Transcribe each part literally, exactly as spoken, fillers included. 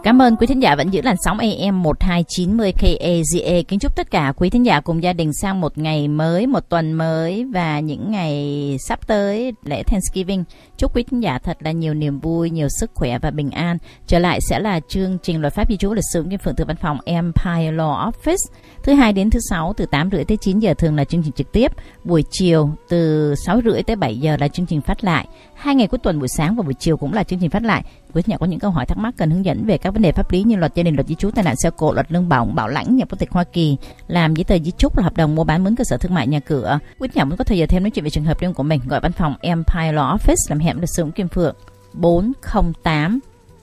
Cảm ơn quý thính giả vẫn giữ làn sóng a em một hai chín không K A Z A. Kính chúc tất cả quý thính giả cùng gia đình sang một ngày mới, một tuần mới và những ngày sắp tới lễ Thanksgiving. Chúc quý thính giả thật là nhiều niềm vui, nhiều sức khỏe và bình an. Trở lại sẽ là chương trình luật pháp di trú lịch sử Kim Phượng từ văn phòng Empire Law Office. Thứ hai đến thứ sáu từ tám rưỡi tới chín giờ thường là chương trình trực tiếp. Buổi chiều từ sáu rưỡi tới bảy giờ là chương trình phát lại. Hai ngày cuối tuần buổi sáng và buổi chiều cũng là chương trình phát lại. Quý thính giả có những câu hỏi thắc mắc cần hướng dẫn về các vấn đề pháp lý như luật gia đình, luật di trú, tai nạn xe cộ, luật lương bổng, bảo lãnh, nhập quốc tịch Hoa Kỳ, làm giấy tờ di chúc, là hợp đồng mua bán mướn cơ sở thương mại nhà cửa. Quý thính giả muốn có thời giờ thêm nói chuyện về trường hợp riêng của mình, gọi văn phòng Empire Law Office làm hẻm luật sư Kim Phượng bốn không tám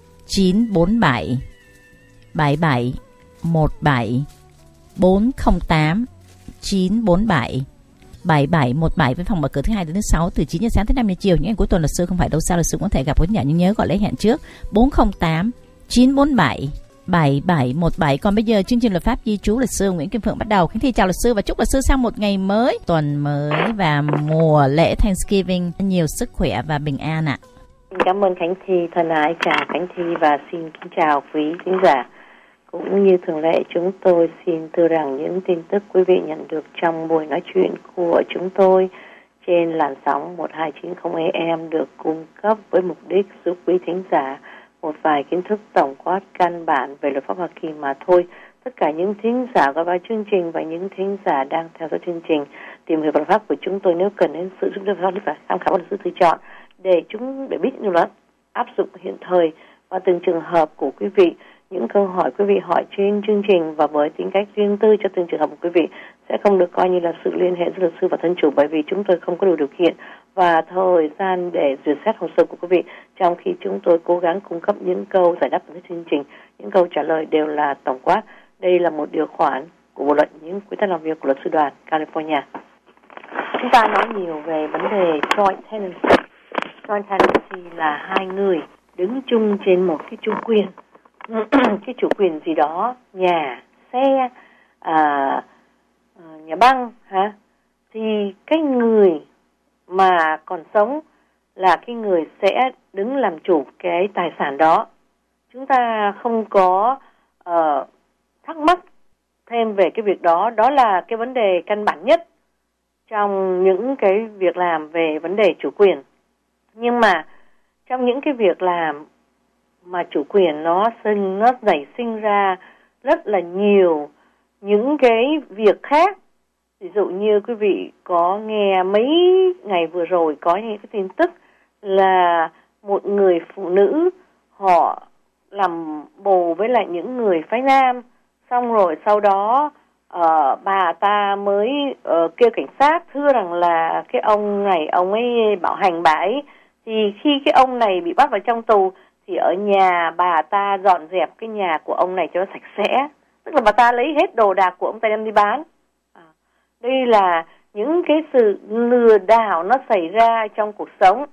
chín bốn bảy bảy bảy một bảy bốn không tám chín bốn bảy bảy bảy một bảy. Với phòng mở cửa thứ hai đến thứ sáu từ chín giờ sáng tới năm giờ chiều. Những ngày cuối tuần luật sư không phải đâu xa, luật sư có thể gặp quý nhà, nhưng nhớ gọi lấy hẹn trước bốn không tám chín bốn bảy bảy bảy một bảy. Còn bây giờ chương trình luật pháp di trú luật sư Nguyễn Kim Phượng bắt đầu. Khánh Thi chào luật sư và chúc luật sư sang một ngày mới, tuần mới và mùa lễ Thanksgiving nhiều sức khỏe và bình an ạ. Cảm ơn Khánh Thi, thân ái chào Khánh Thi và xin kính chào quý khán giả. Cũng như thường lệ, chúng tôi xin thưa rằng những tin tức quý vị nhận được trong buổi nói chuyện của chúng tôi trên làn sóng một hai chín không A M được cung cấp với mục đích giúp quý thính giả một vài kiến thức tổng quát căn bản về luật pháp Hoa Kỳ mà thôi. Tất cả những thính giả gọi vào chương trình và những thính giả đang theo dõi chương trình tìm hiểu luật pháp của chúng tôi nếu cần đến sự giúp đỡ và tham khảo luật sư tự chọn để chúng để biết những luật áp dụng hiện thời và từng trường hợp của quý vị. Những câu hỏi quý vị hỏi trên chương trình và với tính cách riêng tư cho từng trường hợp của quý vị sẽ không được coi như là sự liên hệ giữa luật sư và thân chủ, bởi vì chúng tôi không có đủ điều kiện và thời gian để duyệt xét hồ sơ của quý vị, trong khi chúng tôi cố gắng cung cấp những câu giải đáp của chương trình. Những câu trả lời đều là tổng quát. Đây là một điều khoản của bộ luật những quy tắc làm việc của luật sư đoàn California. Chúng ta nói nhiều về vấn đề joint tenancy. Joint tenancy là hai người đứng chung trên một cái chủ quyền. Cái chủ quyền gì đó, nhà, xe, à, nhà băng hả? Thì cái người mà còn sống là cái người sẽ đứng làm chủ cái tài sản đó. Chúng ta không có uh, thắc mắc thêm về cái việc đó. Đó là cái vấn đề căn bản nhất trong những cái việc làm về vấn đề chủ quyền. Nhưng mà trong những cái việc làm mà chủ quyền nó sinh nó nảy sinh ra rất là nhiều những cái việc khác. Ví dụ như quý vị có nghe mấy ngày vừa rồi có những cái tin tức là một người phụ nữ họ làm bồ với lại những người phái nam, xong rồi sau đó uh, bà ta mới uh, kêu cảnh sát thưa rằng là cái ông này ông ấy bạo hành bà ấy. Thì khi cái ông này bị bắt vào trong tù thì ở nhà bà ta dọn dẹp cái nhà của ông này cho nó sạch sẽ. Tức là bà ta lấy hết đồ đạc của ông ta đem đi bán. À, đây là những cái sự lừa đảo nó xảy ra trong cuộc sống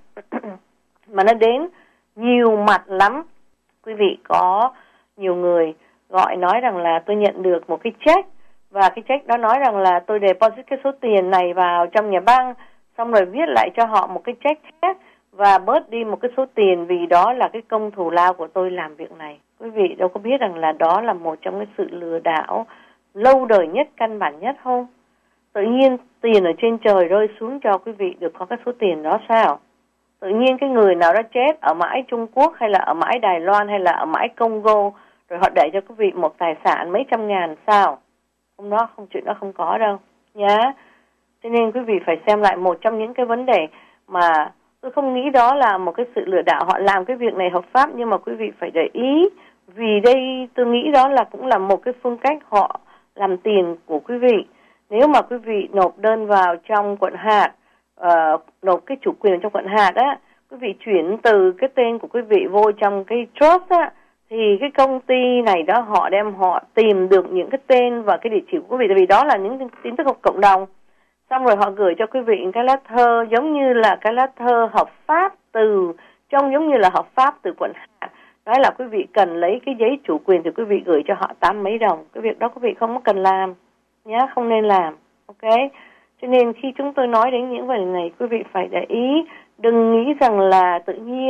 mà nó đến nhiều mặt lắm. Quý vị có nhiều người gọi nói rằng là tôi nhận được một cái check và cái check đó nói rằng là tôi deposit cái số tiền này vào trong nhà băng, xong rồi viết lại cho họ một cái check khác và bớt đi một cái số tiền vì đó là cái công thù lao của tôi làm việc này. Quý vị đâu có biết rằng là đó là một trong cái sự lừa đảo lâu đời nhất, căn bản nhất không? Tự nhiên tiền ở trên trời rơi xuống cho quý vị được có cái số tiền đó sao? Tự nhiên cái người nào đó chết ở mãi Trung Quốc hay là ở mãi Đài Loan hay là ở mãi Congo rồi họ để cho quý vị một tài sản mấy trăm ngàn sao? Không, đó không, chuyện đó không có đâu nhá. Cho nên quý vị phải xem lại một trong những cái vấn đề mà tôi không nghĩ đó là một cái sự lừa đảo. Họ làm cái việc này hợp pháp nhưng mà quý vị phải để ý, vì đây tôi nghĩ đó là cũng là một cái phương cách họ làm tiền của quý vị. Nếu mà quý vị nộp đơn vào trong quận hạt, uh, nộp cái chủ quyền trong quận hạt á, quý vị chuyển từ cái tên của quý vị vô trong cái trust á, thì cái công ty này đó họ đem họ tìm được những cái tên và cái địa chỉ của quý vị, tại vì đó là những tin tức của cộng đồng. Xong rồi họ gửi cho quý vị cái lá thơ giống như là cái lá thơ hợp pháp từ, trông giống như là hợp pháp từ quận hạt. Đó là quý vị cần lấy cái giấy chủ quyền thì quý vị gửi cho họ tám mấy đồng. Cái việc đó quý vị không có cần làm nhá, không nên làm. Ok? Cho nên khi chúng tôi nói đến những vấn đề này, quý vị phải để ý, đừng nghĩ rằng là tự nhiên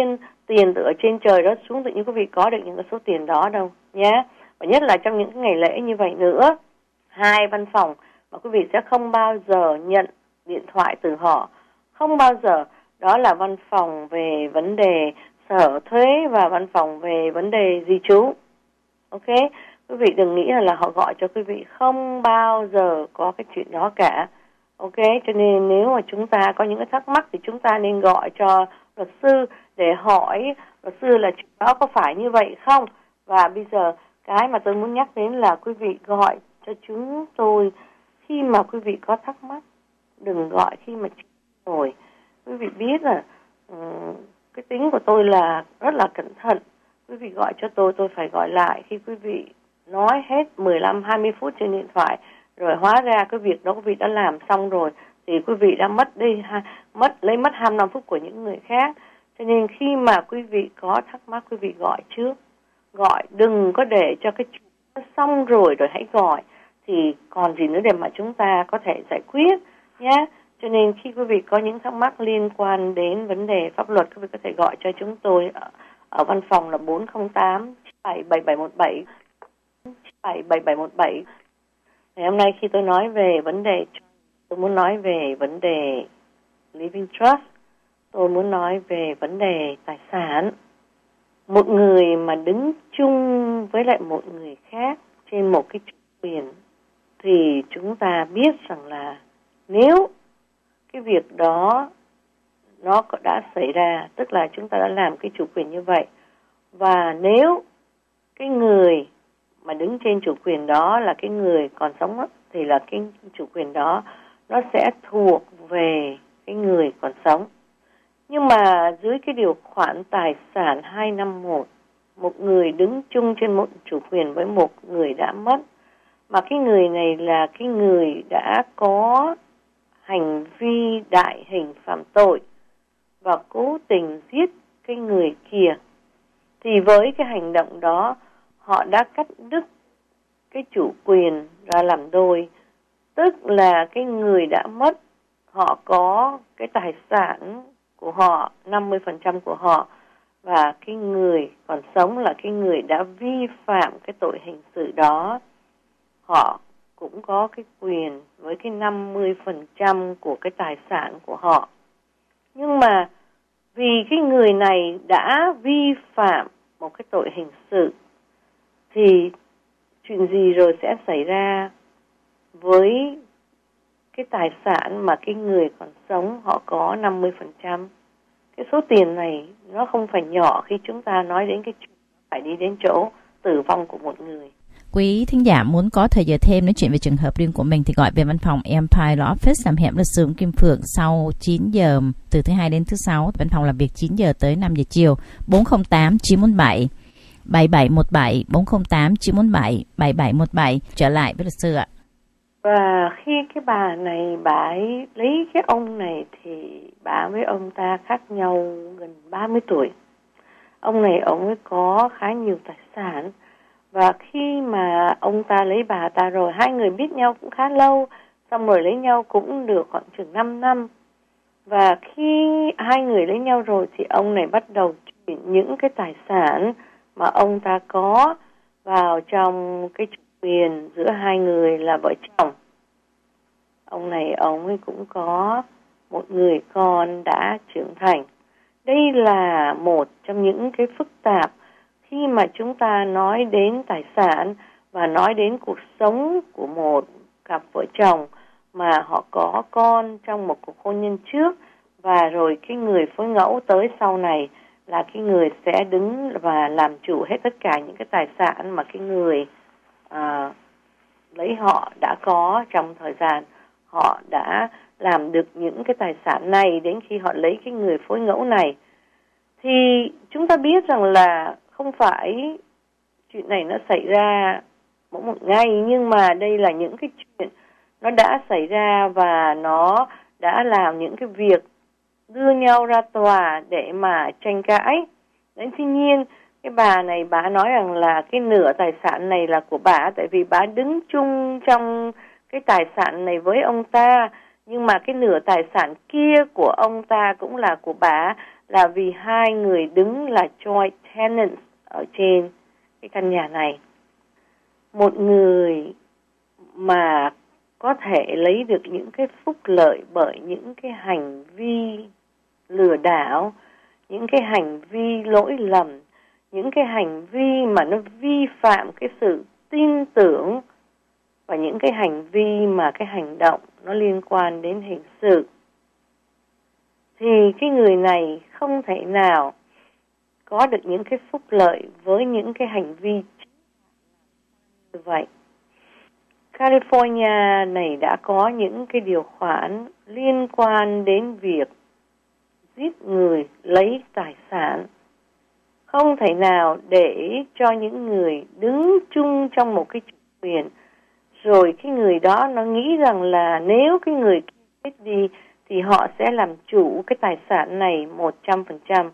tiền từ ở trên trời rớt xuống tự nhiên quý vị có được những cái số tiền đó đâu nhé. Và nhất là trong những cái ngày lễ như vậy nữa, hai văn phòng mà quý vị sẽ không bao giờ nhận điện thoại từ họ, không bao giờ, đó là văn phòng về vấn đề sở thuế và văn phòng về vấn đề di trú. Ok, quý vị đừng nghĩ là họ gọi cho quý vị, không bao giờ có cái chuyện đó cả. Ok, cho nên nếu mà chúng ta có những cái thắc mắc thì chúng ta nên gọi cho luật sư để hỏi luật sư là chuyện đó có phải như vậy không. Và bây giờ cái mà tôi muốn nhắc đến là quý vị gọi cho chúng tôi khi mà quý vị có thắc mắc, đừng gọi khi mà rồi. Quý vị biết là um, cái tính của tôi là rất là cẩn thận. Quý vị gọi cho tôi, tôi phải gọi lại khi quý vị nói hết mười lăm hai mươi phút trên điện thoại, rồi hóa ra cái việc đó quý vị đã làm xong rồi thì quý vị đã mất đi mất lấy mất hai mươi lăm phút của những người khác. Cho nên khi mà quý vị có thắc mắc, quý vị gọi trước, gọi, đừng có để cho cái chuyện nó xong rồi rồi hãy gọi, thì còn gì nữa để mà chúng ta có thể giải quyết nhé. Cho nên khi quý vị có những thắc mắc liên quan đến vấn đề pháp luật, quý vị có thể gọi cho chúng tôi ở, ở văn phòng là bốn không tám bảy bảy bảy một bảy bảy bảy bảy một bảy. Ngày hôm nay khi tôi nói về vấn đề, tôi muốn nói về vấn đề living trust, tôi muốn nói về vấn đề tài sản. Một người mà đứng chung với lại một người khác trên một cái chủ quyền thì chúng ta biết rằng là nếu cái việc đó nó đã xảy ra, tức là chúng ta đã làm cái chủ quyền như vậy, và nếu cái người mà đứng trên chủ quyền đó là cái người còn sống đó, thì là cái chủ quyền đó nó sẽ thuộc về cái người còn sống. Nhưng mà dưới cái điều khoản tài sản hai năm một, một người đứng chung trên một chủ quyền với một người đã mất, mà cái người này là cái người đã có hành vi đại hình phạm tội và cố tình giết cái người kia, thì với cái hành động đó họ đã cắt đứt cái chủ quyền ra làm đôi. Tức là cái người đã mất, họ có cái tài sản của họ, năm mươi phần trăm của họ, và cái người còn sống là cái người đã vi phạm cái tội hình sự đó, họ cũng có cái quyền với cái năm mươi phần trăm của cái tài sản của họ. Nhưng mà vì cái người này đã vi phạm một cái tội hình sự thì chuyện gì rồi sẽ xảy ra với cái tài sản mà cái người còn sống họ có năm mươi phần trăm. Cái số tiền này nó không phải nhỏ khi chúng ta nói đến cái chuyện phải đi đến chỗ tử vong của một người. Quý thính giả muốn có thời giờ thêm nói chuyện về trường hợp riêng của mình thì gọi về văn phòng Empire Law Office làm hẻm luật sư Kim Phượng sau chín giờ từ thứ hai đến thứ sáu. Văn phòng làm việc chín giờ tới năm giờ chiều. bốn không tám chín bốn bảy bảy bảy một bảy bốn không tám chín bốn bảy bảy bảy một bảy. Trở lại với luật sư ạ. Và khi cái bà này bà ấy lấy cái ông này thì bà với ông ta khác nhau gần ba mươi tuổi. Ông này ông ấy có khá nhiều tài sản. Và khi mà ông ta lấy bà ta rồi, hai người biết nhau cũng khá lâu, xong rồi lấy nhau cũng được khoảng chừng năm năm. Và khi hai người lấy nhau rồi thì ông này bắt đầu chuyển những cái tài sản mà ông ta có vào trong cái chủ quyền giữa hai người là vợ chồng. Ông này ông ấy cũng có một người con đã trưởng thành. Đây là một trong những cái phức tạp khi mà chúng ta nói đến tài sản và nói đến cuộc sống của một cặp vợ chồng mà họ có con trong một cuộc hôn nhân trước, và rồi cái người phối ngẫu tới sau này là cái người sẽ đứng và làm chủ hết tất cả những cái tài sản mà cái người à, lấy họ đã có trong thời gian họ đã làm được những cái tài sản này đến khi họ lấy cái người phối ngẫu này. Thì chúng ta biết rằng là không phải chuyện này nó xảy ra mỗi một ngày, nhưng mà đây là những cái chuyện nó đã xảy ra và nó đã làm những cái việc đưa nhau ra tòa để mà tranh cãi. Đến tuy nhiên cái bà này bà nói rằng là cái nửa tài sản này là của bà, tại vì bà đứng chung trong cái tài sản này với ông ta, nhưng mà cái nửa tài sản kia của ông ta cũng là của bà, là vì hai người đứng là joint tenants ở trên cái căn nhà này. Một người mà có thể lấy được những cái phúc lợi bởi những cái hành vi lừa đảo, những cái hành vi lỗi lầm, những cái hành vi mà nó vi phạm cái sự tin tưởng và những cái hành vi mà cái hành động nó liên quan đến hình sự, thì cái người này không thể nào có được những cái phúc lợi với những cái hành vi như vậy. California này đã có những cái điều khoản liên quan đến việc giết người lấy tài sản. Không thể nào để cho những người đứng chung trong một cái chủ quyền, rồi cái người đó nó nghĩ rằng là nếu cái người chết đi thì họ sẽ làm chủ cái tài sản này một trăm phần trăm.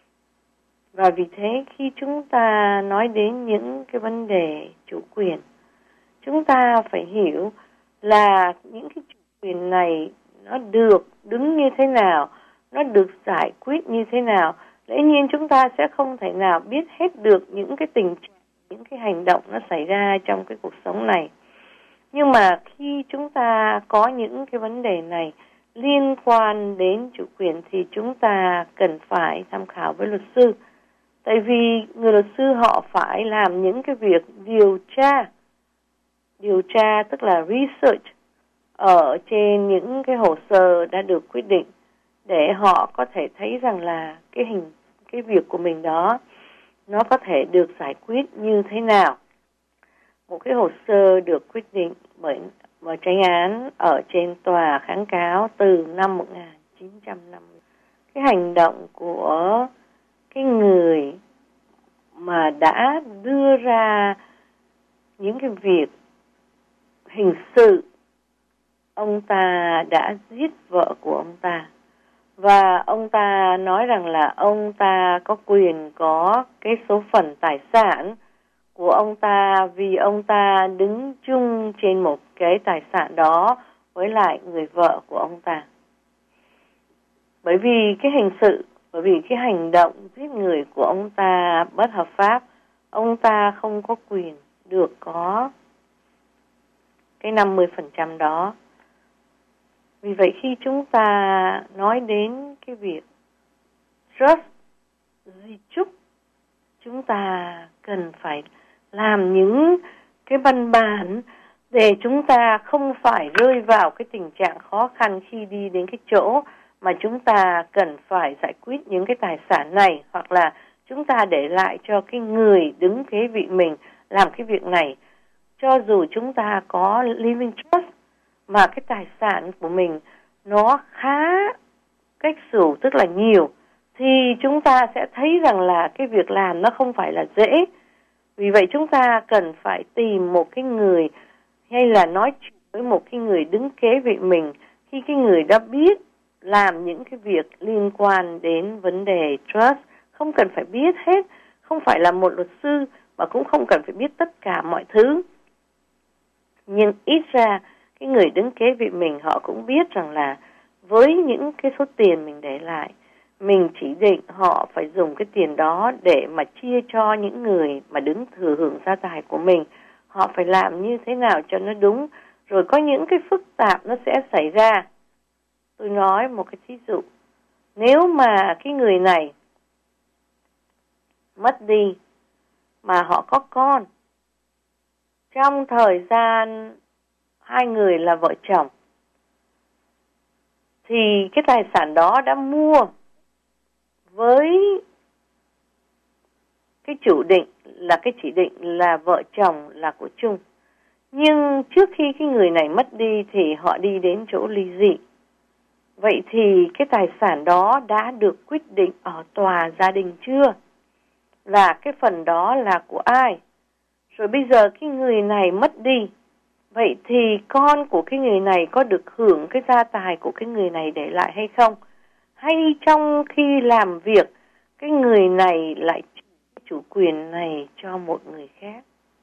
Và vì thế khi chúng ta nói đến những cái vấn đề chủ quyền, chúng ta phải hiểu là những cái chủ quyền này nó được đứng như thế nào, nó được giải quyết như thế nào. Lẽ nhiên chúng ta sẽ không thể nào biết hết được những cái tình trạng, những cái hành động nó xảy ra trong cái cuộc sống này. Nhưng mà khi chúng ta có những cái vấn đề này liên quan đến chủ quyền thì chúng ta cần phải tham khảo với luật sư. Tại vì người luật sư họ phải làm những cái việc điều tra. Điều tra tức là research ở trên những cái hồ sơ đã được quyết định, để họ có thể thấy rằng là cái hình cái việc của mình đó nó có thể được giải quyết như thế nào. Một cái hồ sơ được quyết định bởi một tranh án ở trên tòa kháng cáo từ năm một nghìn chín trăm năm mươi. Cái hành động của cái người mà đã đưa ra những cái việc hình sự, ông ta đã giết vợ của ông ta. Và ông ta nói rằng là ông ta có quyền có cái số phận tài sản của ông ta vì ông ta đứng chung trên một cái tài sản đó với lại người vợ của ông ta. Bởi vì cái hình sự, bởi vì cái hành động giết người của ông ta bất hợp pháp, ông ta không có quyền được có cái năm mươi phần trăm đó. Vì vậy khi chúng ta nói đến cái việc trust, di chúc, chúng ta cần phải làm những cái văn bản để chúng ta không phải rơi vào cái tình trạng khó khăn khi đi đến cái chỗ mà chúng ta cần phải giải quyết những cái tài sản này, hoặc là chúng ta để lại cho cái người đứng kế vị mình làm cái việc này. Cho dù chúng ta có living trust mà cái tài sản của mình nó khá cách xù, tức là nhiều, thì chúng ta sẽ thấy rằng là cái việc làm nó không phải là dễ. Vì vậy chúng ta cần phải tìm một cái người hay là nói chuyện với một cái người đứng kế vị mình khi cái người đã biết làm những cái việc liên quan đến vấn đề trust. Không cần phải biết hết, không phải là một luật sư mà cũng không cần phải biết tất cả mọi thứ. Nhưng ít ra cái người đứng kế vị mình họ cũng biết rằng là với những cái số tiền mình để lại, mình chỉ định họ phải dùng cái tiền đó để mà chia cho những người mà đứng thừa hưởng gia tài của mình. Họ phải làm như thế nào cho nó đúng. Rồi có những cái phức tạp nó sẽ xảy ra. Tôi nói một cái thí dụ. Nếu mà cái người này mất đi mà họ có con, trong thời gian hai người là vợ chồng, thì cái tài sản đó đã mua với cái chủ định là cái chỉ định là vợ chồng là của chung. Nhưng trước khi cái người này mất đi thì họ đi đến chỗ ly dị. Vậy thì cái tài sản đó đã được quyết định ở tòa gia đình chưa? Là cái phần đó là của ai? Rồi bây giờ cái người này mất đi, vậy thì con của cái người này có được hưởng cái gia tài của cái người này để lại hay không? Hay trong khi làm việc, cái người này lại chủ quyền này cho một người khác?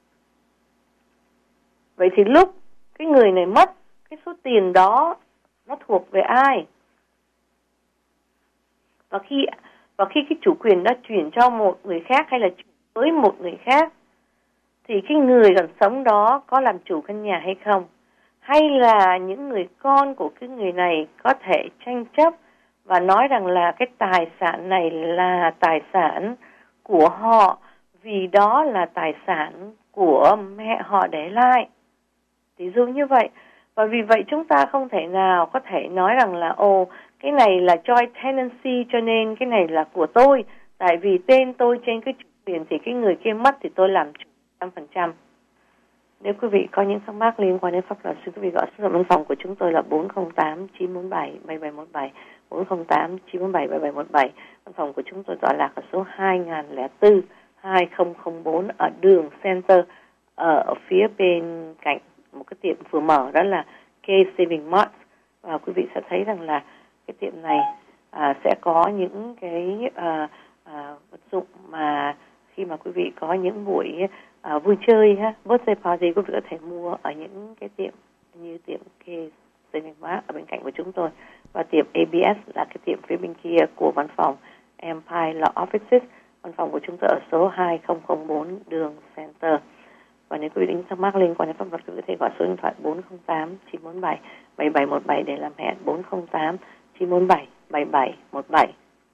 Vậy thì lúc cái người này mất, cái số tiền đó nó thuộc về ai? Và khi Và khi cái chủ quyền đó chuyển cho một người khác hay là với một người khác, thì cái người còn sống đó có làm chủ căn nhà hay không? Hay là những người con của cái người này có thể tranh chấp và nói rằng là cái tài sản này là tài sản của họ vì đó là tài sản của mẹ họ để lại. Ví dụ như vậy. Và vì vậy chúng ta không thể nào có thể nói rằng là ồ, cái này là joint tenancy cho nên cái này là của tôi. Tại vì tên tôi trên cái chủ quyền thì cái người kia mất thì tôi làm chủ một trăm phần trăm. Nếu quý vị có những thắc mắc liên quan đến pháp luật, xin quý vị gọi số văn phòng của chúng tôi là bốn không tám chín bốn bảy bảy bảy một bảy, bốn không tám chín bốn bảy bảy bảy một bảy. Văn phòng của chúng tôi tọa lạc ở số hai không không bốn hai không không bốn ở đường Center, ở phía bên cạnh một cái tiệm vừa mở, đó là K Saving Mart. Và quý vị sẽ thấy rằng là cái tiệm này à, sẽ có những cái à, à, vật dụng mà khi mà quý vị có những buổi à, vui chơi ha, birthday party, quý vị có thể mua ở những cái tiệm như tiệm K Saving Mart ở bên cạnh của chúng tôi, và tiệm A B S là cái tiệm phía bên kia của văn phòng Empire Law Offices. Văn phòng của chúng tôi ở số hai không không bốn đường Center. Và nếu quý vị thắc mắc liên quan đến pháp luật, quý vị có thể gọi số điện thoại bốn không tám chín bốn bảy bảy bảy một bảy để làm hẹn, bốn không tám chín bốn bảy bảy bảy một bảy.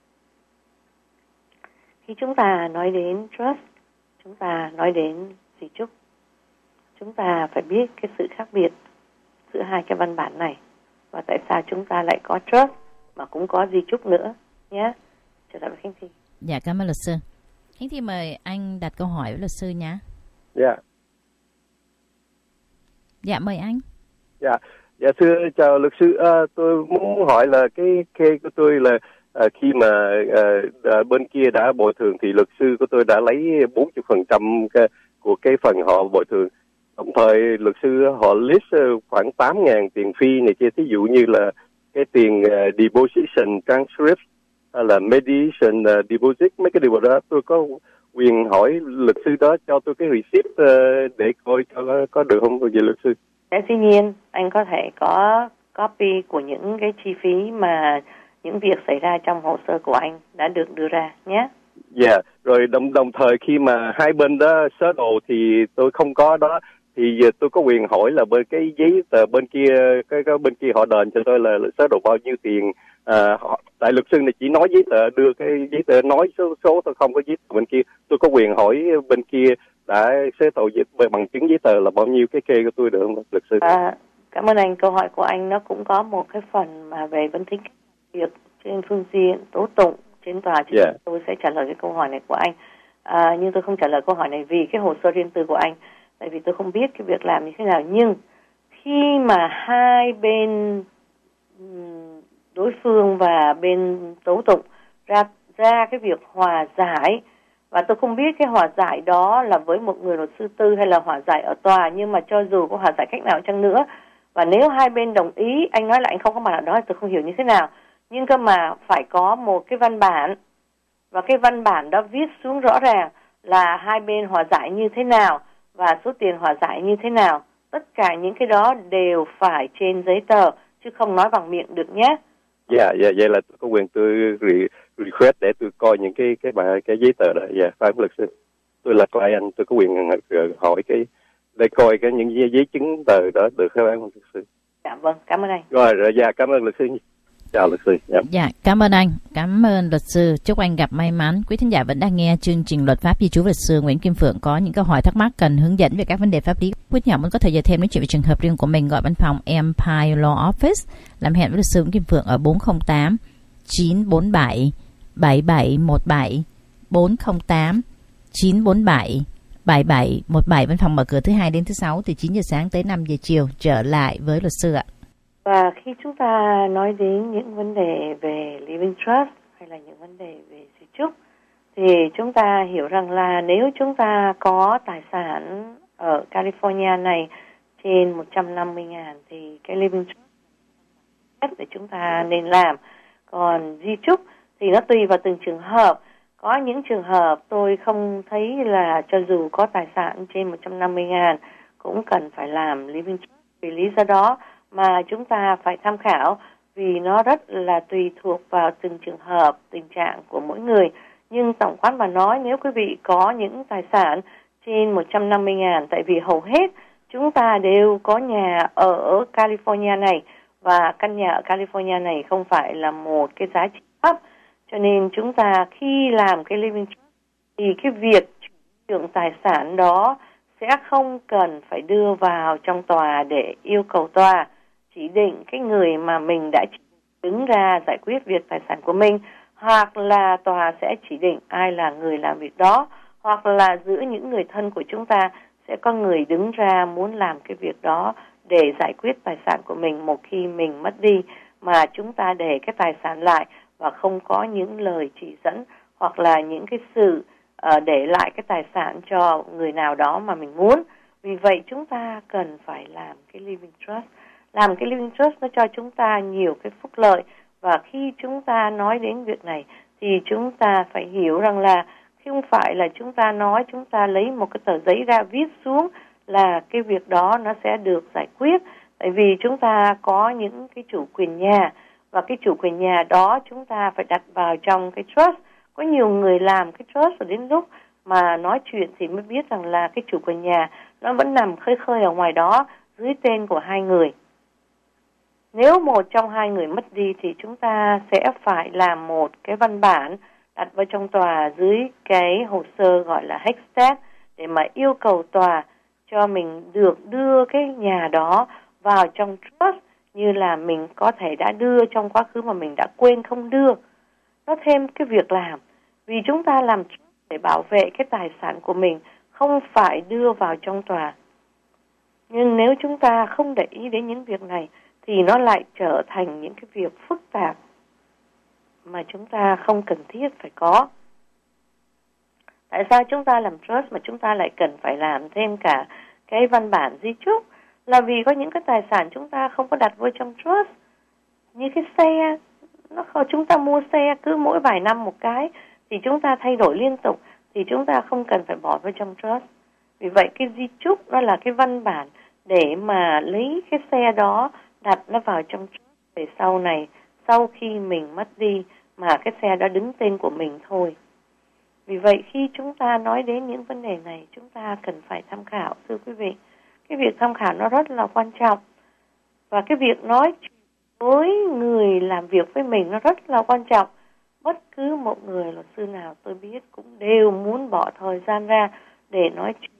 Khi chúng ta nói đến trust, chúng ta nói đến di chúc, chúng ta phải biết cái sự khác biệt giữa hai cái văn bản này và tại sao chúng ta lại có trust mà cũng có di chúc nữa nhé. Trở lại với Khánh Thi. Dạ, cảm ơn luật sư. Khánh Thi mời anh đặt câu hỏi với luật sư nhé. Dạ. Dạ, mời anh. Dạ, dạ thưa chào luật sư. À, tôi muốn hỏi là cái case của tôi là à, khi mà à, à, bên kia đã bồi thường thì luật sư của tôi đã lấy bốn mươi phần trăm của cái phần họ bồi thường. Đồng thời luật sư họ list khoảng tám ngàn tiền phi này kia, thí dụ như là cái tiền uh, deposition transcript hay là mediation uh, deposit, mấy cái điều đó tôi có quyền hỏi luật sư đó cho tôi cái receipt uh, để coi cho có, có được không vậy luật sư? Dạ, dĩ nhiên anh có thể có copy của những cái chi phí mà những việc xảy ra trong hồ sơ của anh đã được đưa ra nhé. Dạ, yeah. Rồi đồng đồng thời khi mà hai bên đó sớ đồ thì tôi không có đó, thì giờ tôi có quyền hỏi là bên cái giấy tờ bên kia, cái, cái bên kia họ đền cho tôi là sớ đồ bao nhiêu tiền. À, họ, tại luật sư này chỉ nói giấy tờ, đưa cái giấy tờ nói số số tôi không có giấy tờ bên kia. Tôi có quyền hỏi bên kia đã xế tội bằng chứng giấy tờ là bao nhiêu cái kê của tôi được không luật sư? À, cảm ơn anh. Câu hỏi của anh nó cũng có một cái phần mà về vấn tính việc trên phương diện tố tụng trên tòa, chứ yeah. Tôi sẽ trả lời cái câu hỏi này của anh. À, nhưng tôi không trả lời câu hỏi này vì cái hồ sơ riêng tư của anh, tại vì tôi không biết cái việc làm như thế nào. Nhưng khi mà hai bên đối phương và bên tố tụng ra ra cái việc hòa giải, và tôi không biết cái hòa giải đó là với một người luật sư tư hay là hòa giải ở tòa, nhưng mà cho dù có hòa giải cách nào chăng nữa, và nếu hai bên đồng ý, anh nói là anh không có mặt ở đó, tôi không hiểu như thế nào, nhưng cơ mà phải có một cái văn bản, và cái văn bản đó viết xuống rõ ràng là hai bên hòa giải như thế nào và số tiền hòa giải như thế nào. Tất cả những cái đó đều phải trên giấy tờ, chứ không nói bằng miệng được nhé. Dạ, yeah, dạ, yeah, vậy là tôi có quyền tôi request để tôi coi những cái cái bài cái giấy tờ đó. Dạ, yeah, phải không luật sư? Tôi là client, tôi có quyền hỏi cái để coi cái những giấy, giấy chứng tờ đó được không luật sư? Dạ vâng, cảm ơn anh. Rồi, rồi dạ, cảm ơn luật sư. Chào luật sư. Dạ. Dạ, cảm ơn anh. Cảm ơn luật sư. Chúc anh gặp may mắn. Quý thính giả vẫn đang nghe chương trình Luật pháp di trú. Luật sư Nguyễn Kim Phượng có những câu hỏi thắc mắc cần hướng dẫn về các vấn đề pháp lý. Quý thính giả muốn có thời giờ thêm nói chuyện về trường hợp riêng của mình, gọi văn phòng Empire Law Office, làm hẹn với luật sư Nguyễn Kim Phượng ở bốn không tám chín bốn bảy bảy bảy một bảy, bốn không tám chín bốn bảy bảy bảy một bảy. Văn phòng mở cửa thứ hai đến thứ sáu từ chín giờ sáng tới năm giờ chiều. Trở lại với luật sư ạ. Và khi chúng ta nói đến những vấn đề về living trust hay là những vấn đề về di chúc, thì chúng ta hiểu rằng là nếu chúng ta có tài sản ở California này trên một trăm năm mươi ngàn thì cái living trust để chúng ta nên làm. Còn di chúc thì nó tùy vào từng trường hợp. Có những trường hợp tôi không thấy là cho dù có tài sản trên một trăm năm mươi ngàn cũng cần phải làm living trust. Vì lý do đó mà chúng ta phải tham khảo vì nó rất là tùy thuộc vào từng trường hợp, tình trạng của mỗi người. Nhưng tổng quát mà nói, nếu quý vị có những tài sản trên một trăm năm mươi ngàn, tại vì hầu hết chúng ta đều có nhà ở California này, và căn nhà ở California này không phải là một cái giá trị thấp, cho nên chúng ta khi làm cái living trust thì cái việc chuyển tài sản đó sẽ không cần phải đưa vào trong tòa để yêu cầu tòa chỉ định cái người mà mình đã đứng ra giải quyết việc tài sản của mình, hoặc là tòa sẽ chỉ định ai là người làm việc đó, hoặc là giữa những người thân của chúng ta sẽ có người đứng ra muốn làm cái việc đó để giải quyết tài sản của mình một khi mình mất đi, mà chúng ta để cái tài sản lại và không có những lời chỉ dẫn hoặc là những cái sự uh, để lại cái tài sản cho người nào đó mà mình muốn. Vì vậy chúng ta cần phải làm cái living trust. Làm cái living trust nó cho chúng ta nhiều cái phúc lợi, và khi chúng ta nói đến việc này thì chúng ta phải hiểu rằng là không phải là chúng ta nói, chúng ta lấy một cái tờ giấy ra viết xuống là cái việc đó nó sẽ được giải quyết. Tại vì chúng ta có những cái chủ quyền nhà, và cái chủ quyền nhà đó chúng ta phải đặt vào trong cái trust. Có nhiều người làm cái trust rồi đến lúc mà nói chuyện thì mới biết rằng là cái chủ quyền nhà nó vẫn nằm khơi khơi ở ngoài đó dưới tên của hai người. Nếu một trong hai người mất đi thì chúng ta sẽ phải làm một cái văn bản đặt vào trong tòa dưới cái hồ sơ gọi là Hextech để mà yêu cầu tòa cho mình được đưa cái nhà đó vào trong trust, như là mình có thể đã đưa trong quá khứ mà mình đã quên không đưa. Nó thêm cái việc làm, vì chúng ta làm để bảo vệ cái tài sản của mình, không phải đưa vào trong tòa. Nhưng nếu chúng ta không để ý đến những việc này thì nó lại trở thành những cái việc phức tạp mà chúng ta không cần thiết phải có. Tại sao chúng ta làm trust mà chúng ta lại cần phải làm thêm cả cái văn bản di chúc? Là vì có những cái tài sản chúng ta không có đặt vô trong trust. Như cái xe, nó không, chúng ta mua xe cứ mỗi vài năm một cái thì chúng ta thay đổi liên tục, thì chúng ta không cần phải bỏ vào trong trust. Vì vậy cái di chúc nó là cái văn bản để mà lấy cái xe đó đặt nó vào trong trust để sau này, sau khi mình mất đi mà cái xe đó đứng tên của mình thôi. Vì vậy khi chúng ta nói đến những vấn đề này, chúng ta cần phải tham khảo, thưa quý vị. Cái việc tham khảo nó rất là quan trọng. Và cái việc nói với người làm việc với mình nó rất là quan trọng. Bất cứ một người luật sư nào tôi biết cũng đều muốn bỏ thời gian ra để nói chuyện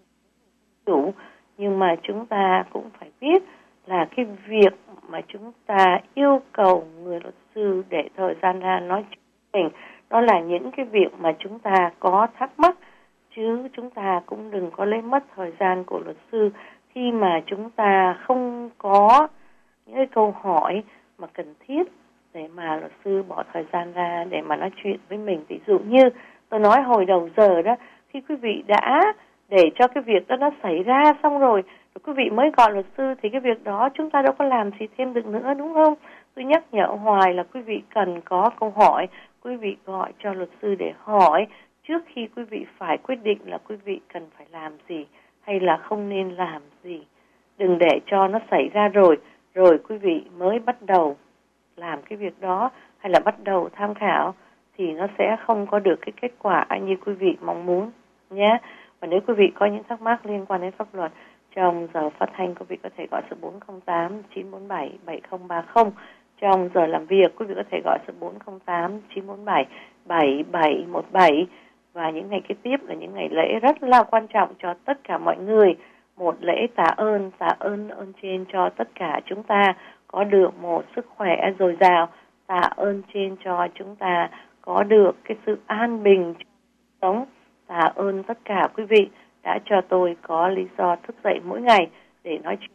chủ. Nhưng mà chúng ta cũng phải biết là cái việc mà chúng ta yêu cầu người luật sư để thời gian ra nói chuyện với mình, đó là những cái việc mà chúng ta có thắc mắc, chứ chúng ta cũng đừng có lấy mất thời gian của luật sư khi mà chúng ta không có những cái câu hỏi mà cần thiết để mà luật sư bỏ thời gian ra để mà nói chuyện với mình. Ví dụ như tôi nói hồi đầu giờ đó, khi quý vị đã để cho cái việc đó nó xảy ra xong rồi, rồi quý vị mới gọi luật sư thì cái việc đó chúng ta đâu có làm gì thêm được nữa, đúng không? Tôi nhắc nhở hoài là quý vị cần có câu hỏi, quý vị gọi cho luật sư để hỏi trước khi quý vị phải quyết định là quý vị cần phải làm gì hay là không nên làm gì. Đừng để cho nó xảy ra rồi, rồi quý vị mới bắt đầu làm cái việc đó hay là bắt đầu tham khảo thì nó sẽ không có được cái kết quả như quý vị mong muốn nhé. Và nếu quý vị có những thắc mắc liên quan đến pháp luật trong giờ phát thanh, quý vị có thể gọi số bốn không tám chín bốn bảy bảy không ba không. Trong giờ làm việc, quý vị có thể gọi số bốn không tám chín bốn bảy bảy bảy một bảy. Và những ngày kế tiếp là những ngày lễ rất là quan trọng cho tất cả mọi người. Một lễ tạ ơn, tạ ơn ơn trên cho tất cả chúng ta có được một sức khỏe dồi dào. Tạ ơn trên cho chúng ta có được cái sự an bình trong sống. Tạ ơn tất cả quý vị đã cho tôi có lý do thức dậy mỗi ngày để nói chuyện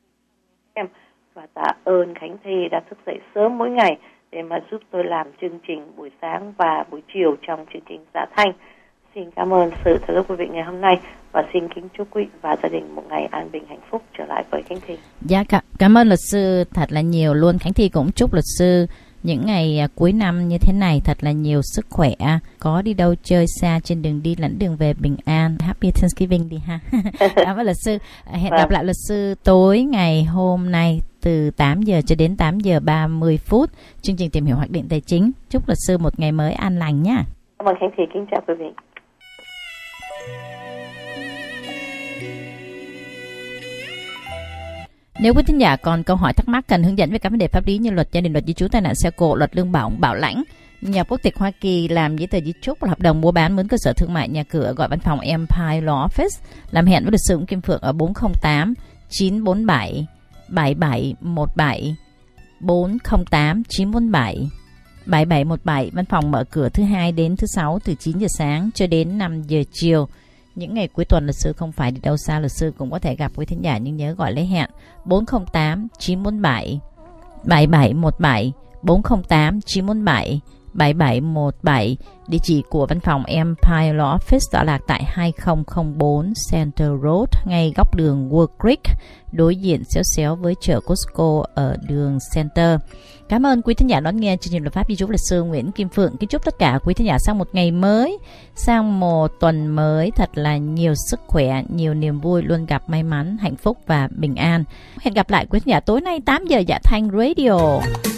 với em. Và tạ ơn Khánh Thi đã thức dậy sớm mỗi ngày để mà giúp tôi làm chương trình buổi sáng và buổi chiều trong chương trình Dạ Thanh. Xin cảm ơn sự theo dõi quý vị ngày hôm nay và xin kính chúc quý vị và gia đình một ngày an bình hạnh phúc. Trở lại với Khánh Thi. Dạ, cảm ơn luật sư thật là nhiều luôn. Khánh Thi cũng chúc luật sư những ngày cuối năm như thế này thật là nhiều sức khỏe, có đi đâu chơi xa trên đường đi lẫn đường về bình an. Happy Thanksgiving đi ha. Cảm ơn luật sư. Hẹn gặp lại luật sư tối ngày hôm nay từ tám giờ cho đến tám giờ ba mươi phút. Chương trình Tìm hiểu hoạch định tài chính. Chúc luật sư một ngày mới an lành nhé. Cảm ơn Khánh Thùy, kính chào quý vị. Nếu quý thính giả còn câu hỏi thắc mắc cần hướng dẫn về các vấn đề pháp lý như luật gia đình, luật di trú, tai nạn xe cộ, luật lương bảo bảo lãnh, nhập quốc tịch Hoa Kỳ, làm giấy tờ di chúc, hợp đồng mua bán, mướn cơ sở thương mại, nhà cửa, gọi văn phòng Empire Law Office, làm hẹn với luật sư Nguyễn Kim Phượng ở bốn không tám chín bốn bảy bảy bảy một bảy, bốn không tám chín bốn bảy bảy bảy một bảy. Văn phòng mở cửa thứ hai đến thứ sáu từ chín giờ sáng cho đến năm giờ chiều. Những ngày cuối tuần luật sư không phải đi đâu xa, luật sư cũng có thể gặp quý thính giả, nhưng nhớ gọi lấy hẹn bốn không tám chín bốn bảy bảy bảy một bảy, bốn không tám chín bốn bảy bảy bảy một bảy. Địa chỉ của văn phòng Empire Law Office tọa lạc tại hai không không bốn Center Road, ngay góc đường Wood Creek, đối diện xéo xéo với chợ Costco ở đường Center. Cảm ơn quý thính giả đón nghe chương trình luật pháp di trú luật sư Nguyễn Kim Phượng. Kính chúc tất cả quý thính giả sang một ngày mới, sang một tuần mới thật là nhiều sức khỏe, nhiều niềm vui, luôn gặp may mắn, hạnh phúc và bình an. Hẹn gặp lại quý thính giả tối nay tám giờ Dạ Thanh Radio.